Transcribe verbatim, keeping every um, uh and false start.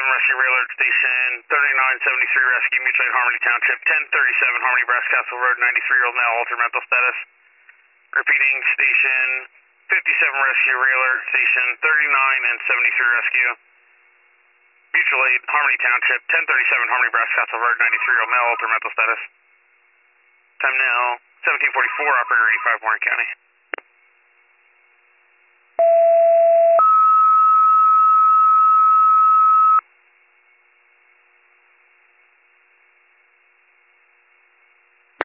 thirty-seven Rescue Rail Alert Station, thirty-nine seventy-three Rescue, Mutual Aid Harmony Township, ten thirty-seven Harmony Brass Castle Road, ninety-three-year-old male, altered mental status. Repeating, Station fifty-seven Rescue Rail Alert Station, thirty-nine and seventy-three Rescue, Mutual Aid Harmony Township, ten thirty-seven Harmony Brass Castle Road, ninety-three-year-old male, altered mental status. Time now, seventeen forty-four, Operator eighty-five, Warren County.